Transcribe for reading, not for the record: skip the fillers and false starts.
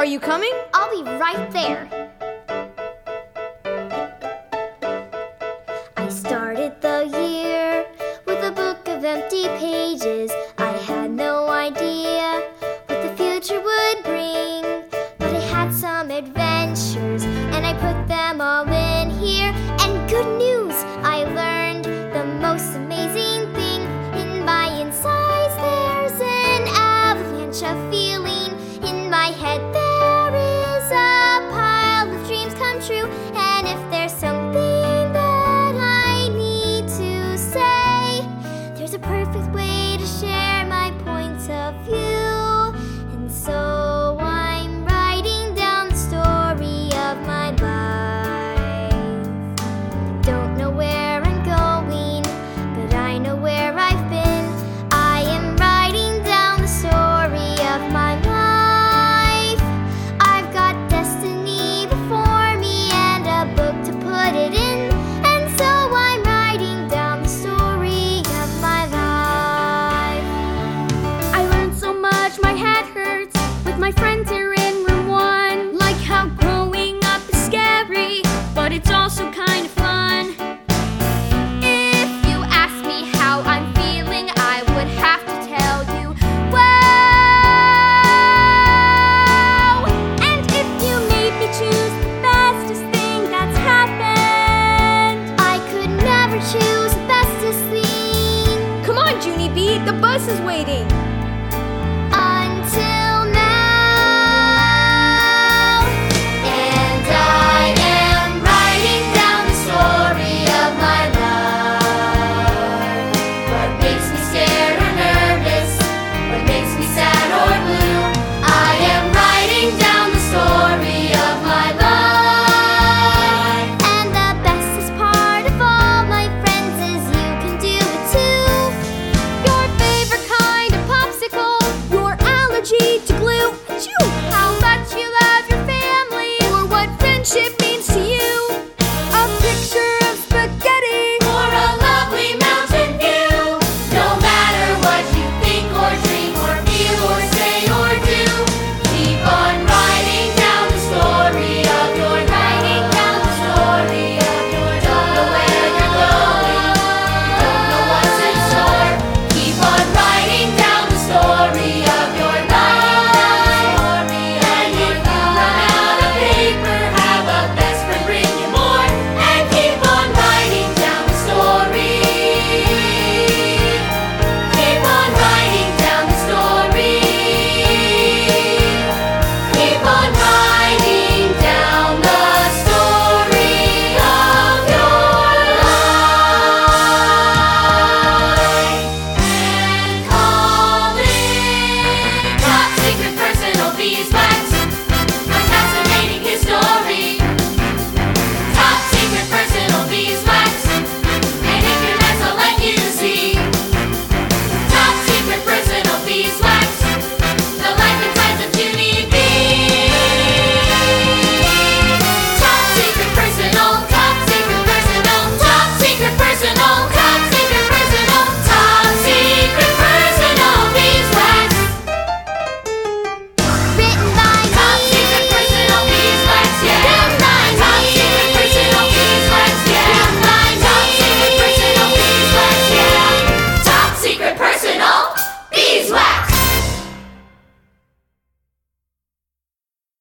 Are you coming? I'll be right there. I started the year with a book of empty pages. I had no idea what the future would bring, but I had some adventures and I put them all in here. And good news, I learned the most amazing thing. In my insides there's an avalanche of feeling. In my head there is a pile of dreams come true. And if there's something that I need to say, there's a perfect way to share my points of view. And so I'm writing down the story of my life. Don't know where I'm going, but I know where I've been. I am writing down the story of my life. I've got destiny before me and a book to put it in. And so I'm writing down the story of my life. I learned so much, my head hurts with my friends here in room 1. Like how growing up is scary, but it's also kind of fun. If you ask me how I'm feeling, I would have to tell you, wow! And if you made me choose the bestest thing that's happened, I could never choose the bestest thing. Come on, Junie B, the bus is waiting. Until now. And I am writing down the story of my life. What makes me scared or nervous? What makes me sad or blue? I am writing down the story of my life. And the bestest part of all, my friends, is you can do it too. your favorite kind of popsicle, your allergy to glue, how much you love your family, or what friendship means to you, a picture of spaghetti, For a lovely mountain view. No matter what you think or dream or feel or say or do, keep on writing down the story of your writing down the story of your Don't know where you're going, don't know what's in store. Keep on writing down the story of your life. And if you run out of paper, have a best friend bring you more. And keep on writing down the story. Keep on writing down the story. Keep on writing down the story of your life. And call it Top Secret Personal Bees.